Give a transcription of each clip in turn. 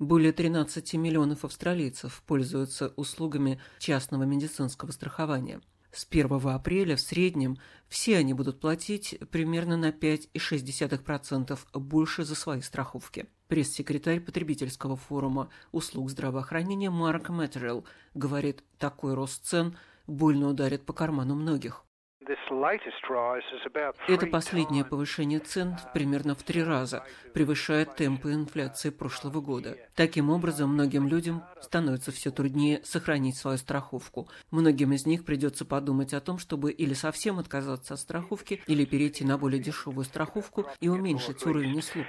Более 13 миллионов австралийцев пользуются услугами частного медицинского страхования. С 1 апреля в среднем все они будут платить примерно на 5,6% больше за свои страховки. Пресс-секретарь потребительского форума услуг здравоохранения Марк Меттерилл говорит, такой рост цен больно ударит по карману многих. Это последнее повышение цен примерно в 3 раза превышает темпы инфляции прошлого года. Таким образом, многим людям становится все труднее сохранить свою страховку. Многим из них придется подумать о том, чтобы или совсем отказаться от страховки, или перейти на более дешевую страховку и уменьшить уровень услуг.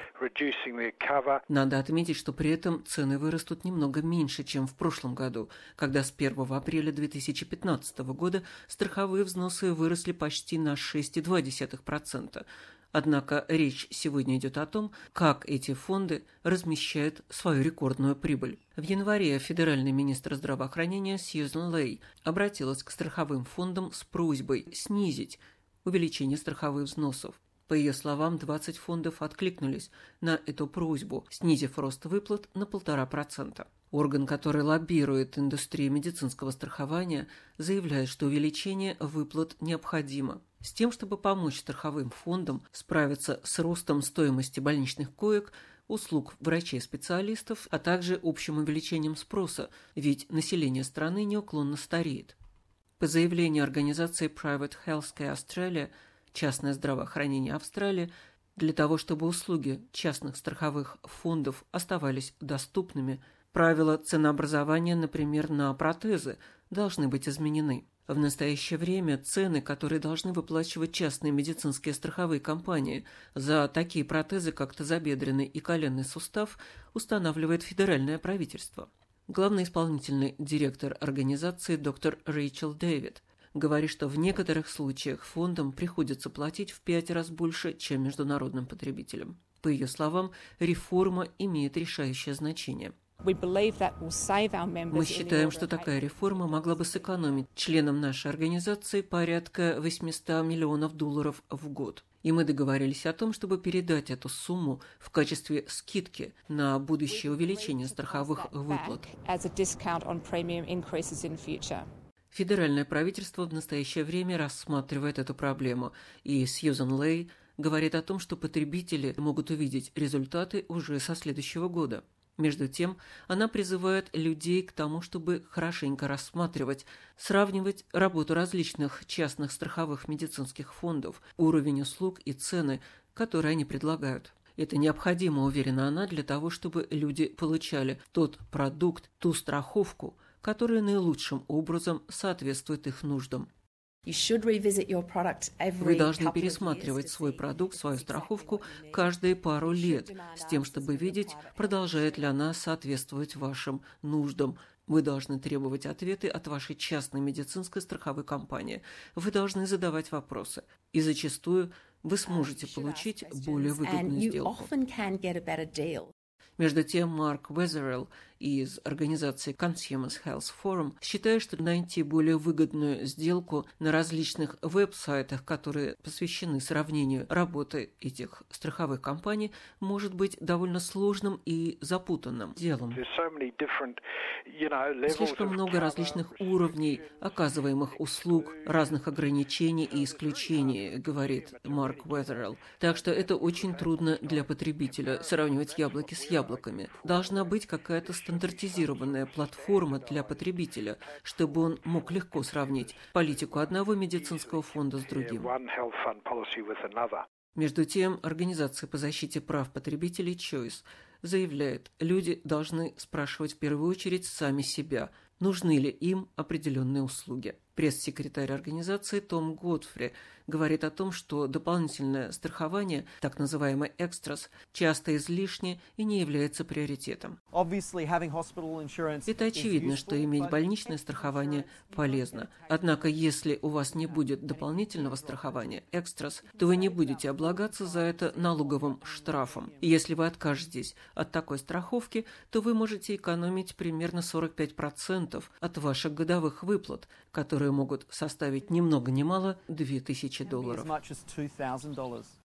Надо отметить, что при этом цены вырастут немного меньше, чем в прошлом году, когда с 1 апреля 2015 года страховые взносы выросли почти на 6,2%. Однако речь сегодня идет о том, как эти фонды размещают свою рекордную прибыль. В январе федеральный министр здравоохранения Сьюзен Лей обратилась к страховым фондам с просьбой снизить увеличение страховых взносов. По ее словам, 20 фондов откликнулись на эту просьбу, снизив рост выплат на 1,5%. Орган, который лоббирует индустрию медицинского страхования, заявляет, что увеличение выплат необходимо. С тем, чтобы помочь страховым фондам справиться с ростом стоимости больничных коек, услуг врачей-специалистов, а также общим увеличением спроса, ведь население страны неуклонно стареет. По заявлению организации Private Healthcare Australia, частное здравоохранение Австралии, для того, чтобы услуги частных страховых фондов оставались доступными, правила ценообразования, например, на протезы, должны быть изменены. В настоящее время цены, которые должны выплачивать частные медицинские страховые компании за такие протезы, как тазобедренный и коленный сустав, устанавливает федеральное правительство. Главный исполнительный директор организации доктор Рэйчел Дэвид говорит, что в некоторых случаях фондам приходится платить в 5 раз больше, чем международным потребителям. По ее словам, реформа имеет решающее значение. Мы считаем, что такая реформа могла бы сэкономить членам нашей организации порядка $800 миллионов в год. И мы договорились о том, чтобы передать эту сумму в качестве скидки на будущее увеличение страховых выплат. Федеральное правительство в настоящее время рассматривает эту проблему, и Сьюзен Лей говорит о том, что потребители могут увидеть результаты уже со следующего года. Между тем, она призывает людей к тому, чтобы хорошенько рассматривать, сравнивать работу различных частных страховых медицинских фондов, уровень услуг и цены, которые они предлагают. Это необходимо, уверена она, для того, чтобы люди получали тот продукт, ту страховку, которая наилучшим образом соответствует их нуждам. Вы должны пересматривать свой продукт, свою страховку каждые пару лет, с тем, чтобы видеть, продолжает ли она соответствовать вашим нуждам. Вы должны требовать ответы от вашей частной медицинской страховой компании. Вы должны задавать вопросы. И зачастую вы сможете получить более выгодную сделку. Между тем, Марк Везерелл из организации Consumers Health Forum считает, что найти более выгодную сделку на различных веб-сайтах, которые посвящены сравнению работы этих страховых компаний, может быть довольно сложным и запутанным делом. Слишком много различных уровней оказываемых услуг, разных ограничений и исключений, говорит Марк Везерелл. Так что это очень трудно для потребителя сравнивать яблоки с яблоками. Должна быть какая-то стандартизированная платформа для потребителя, чтобы он мог легко сравнить политику одного медицинского фонда с другим. Между тем, Организация по защите прав потребителей Choice заявляет, люди должны спрашивать в первую очередь сами себя, нужны ли им определенные услуги. Пресс-секретарь организации Том Годфри говорит о том, что дополнительное страхование, так называемый экстрас, часто излишне и не является приоритетом. Это очевидно, что иметь больничное страхование полезно. Однако, если у вас не будет дополнительного страхования, экстрас, то вы не будете облагаться за это налоговым штрафом. И если вы откажетесь от такой страховки, то вы можете экономить примерно 45% от ваших годовых выплат, которые могут составить ни много ни мало $2000.